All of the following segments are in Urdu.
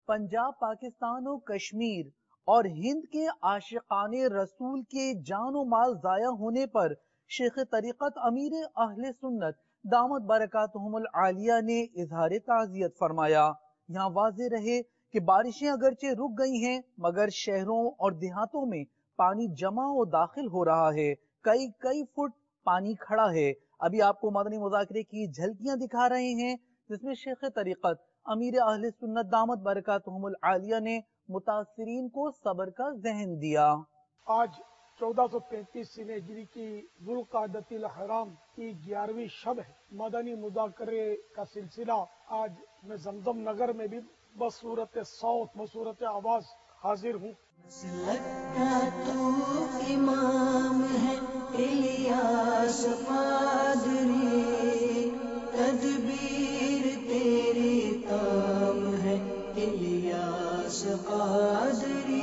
پنجاب، پاکستان و کشمیر اور ہند کے عاشقان رسول کے جان و مال ضائع ہونے پر شیخ طریقت امیر اہل سنت دامت برکاتہم العالیہ نے اظہار تعزیت فرمایا۔ یہاں واضح رہے کہ بارشیں اگرچہ رک گئی ہیں مگر شہروں اور دیہاتوں میں پانی جمع و داخل ہو رہا ہے، کئی فٹ پانی کھڑا ہے۔ ابھی آپ کو مدنی مذاکرے کی جھلکیاں دکھا رہے ہیں جس میں شیخ طریقت امیر اہل سنت دامت برکاتہم العالیہ نے متاثرین کو صبر کا ذہن دیا۔ آج 1435 ہجری کی ذوالقعدۃ الحرام کی 11ویں شب ہے۔ مدنی مذاکرے کا سلسلہ آج میں زمزم نگر میں بھی بصورت صوت بصورت آواز حاضر ہوں۔ مسلک کا تو امام ہے الیاس قادری، تدبیر تیری تام ہے الیاس قادری۔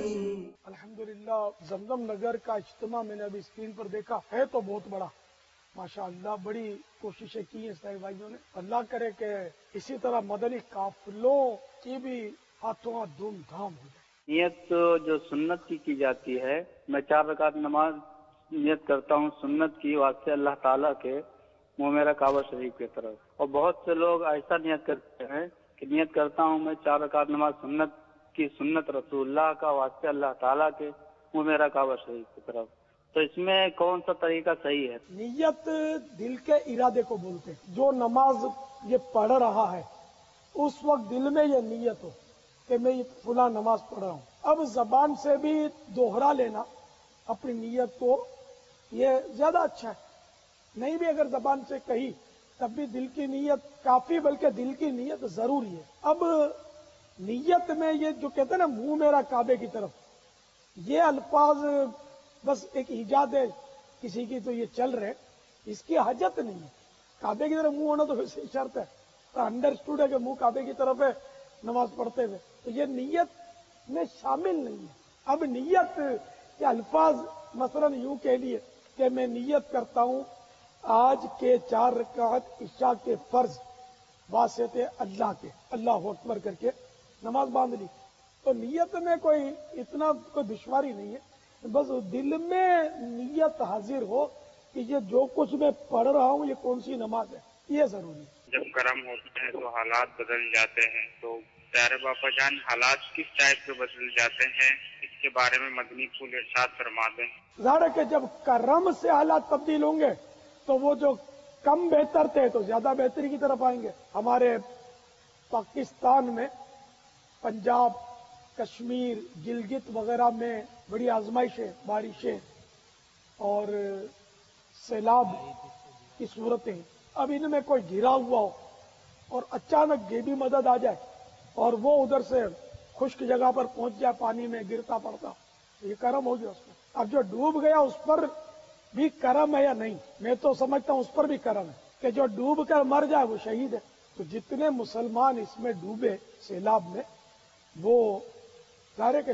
الحمدللہ زمزم نگر کا اجتماع میں نے ابھی اسکرین پر دیکھا ہے تو بہت بڑا، ماشاءاللہ بڑی کوششیں کی ہیں سارے بھائیوں نے۔ اللہ کرے کہ اسی طرح مدنی قافلوں کی بھی ہاتھوں ہاتھ دھوم دھام ہو جائے۔ نیت جو سنت کی جاتی ہے، میں 4 رکعت نماز نیت کرتا ہوں سنت کی واسطے اللہ تعالیٰ کے منہ میرا کعبہ شریف کی طرف، اور بہت سے لوگ ایسا نیت کرتے ہیں کہ نیت کرتا ہوں میں 4 رکعت نماز سنت کی، سنت رسول اللہ کا واسطے اللہ تعالیٰ کے منہ میرا کعبہ شریف کی طرف، تو اس میں کون سا طریقہ صحیح ہے؟ نیت دل کے ارادے کو بولتے ہیں۔ جو نماز یہ پڑھ رہا ہے اس وقت دل میں یہ نیت ہو کہ میں یہ فلاں نماز پڑھ رہا ہوں۔ اب زبان سے بھی دوہرا لینا اپنی نیت کو، یہ زیادہ اچھا ہے۔ نہیں بھی اگر زبان سے کہی تب بھی دل کی نیت کافی، بلکہ دل کی نیت ضروری ہے۔ اب نیت میں یہ جو کہتے ہیں نا منہ میرا کعبے کی طرف، یہ الفاظ بس ایک ایجاد ہے کسی کی، تو یہ چل رہے، اس کی حاجت نہیں ہے۔ کعبے کی طرف منہ ہونا تو ویسے شرط ہے، تو انڈرسٹوڈ ہے کہ منہ کعبے کی طرف ہے نماز پڑھتے ہوئے، تو یہ نیت میں شامل نہیں ہے۔ اب نیت کے الفاظ مثلا یوں کہہ لیے کہ میں نیت کرتا ہوں آج کے 4 رکعت عشاء کے فرض واسطے اللہ کے، اللہ اکبر کر کے نماز باندھ لی، تو نیت میں کوئی اتنا کوئی دشواری نہیں ہے، بس دل میں نیت حاضر ہو کہ یہ جو کچھ میں پڑھ رہا ہوں یہ کون سی نماز ہے، یہ ضروری ہے۔ جب کرم ہوتے ہیں تو حالات بدل جاتے ہیں، تو پیارے باپا جان حالات کس ٹائپ کے بدل جاتے ہیں، اس کے بارے میں مدنی پھول ارشاد فرما دیں۔ ظاہر ہے کہ جب کرم سے حالات تبدیل ہوں گے تو وہ جو کم بہتر تھے تو زیادہ بہتری کی طرف آئیں گے۔ ہمارے پاکستان میں پنجاب، کشمیر، گلگت وغیرہ میں بڑی آزمائشیں، بارشیں اور سیلاب کی صورتیں، اب ان میں کوئی گھرا ہوا ہو اور اچانک یہ بھی مدد آ جائے اور وہ ادھر سے خشک جگہ پر پہنچ جائے، پانی میں گرتا پڑتا، تو یہ کرم ہو گیا اس میں۔ اب جو ڈوب گیا اس پر بھی کرم ہے یا نہیں؟ میں تو سمجھتا ہوں اس پر بھی کرم ہے کہ جو ڈوب کر مر جائے وہ شہید ہے۔ تو جتنے مسلمان اس میں ڈوبے سیلاب میں، وہ ظاہر ہے کہ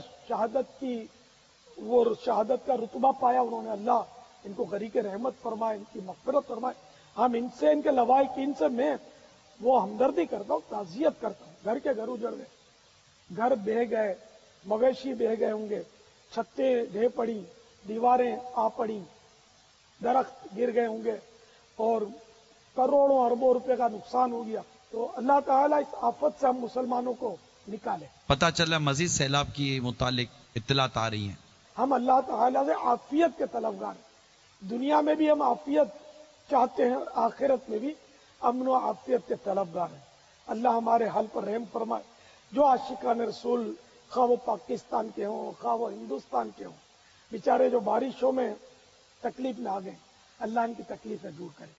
شہادت کا رتبہ پایا انہوں نے، اللہ ان کو غریق رحمت فرمائے، ان کی مغفرت فرمائے۔ ہم ان سے، ان کے لوائقین سے میں وہ ہمدردی کرتا ہوں، تعزیت کرتا ہوں۔ گھر کے گھر اجڑ گئے، گھر بہہ گئے، مویشی بہہ گئے ہوں گے، چھتیں ڈھہ پڑی، دیواریں آ پڑی، درخت گر گئے ہوں گے اور کروڑوں اربوں روپے کا نقصان ہو گیا، تو اللہ تعالیٰ اس آفت سے ہم مسلمانوں کو نکالے۔ پتہ چلا مزید سیلاب کی متعلق اطلاعات آ رہی ہیں۔ ہم اللہ تعالیٰ سے عافیت کے طلبگار ہیں، دنیا میں بھی ہم عافیت چاہتے ہیں اور آخرت میں بھی امن و عافیت کے طلبگار ہیں۔ اللہ ہمارے حال پر رحم فرمائے۔ جو عاشقان رسول خواہ وہ پاکستان کے ہوں خواہ وہ ہندوستان کے ہوں، بیچارے جو بارشوں میں تکلیف میں آ گئے، اللہ ان کی تکلیفیں دور کرے۔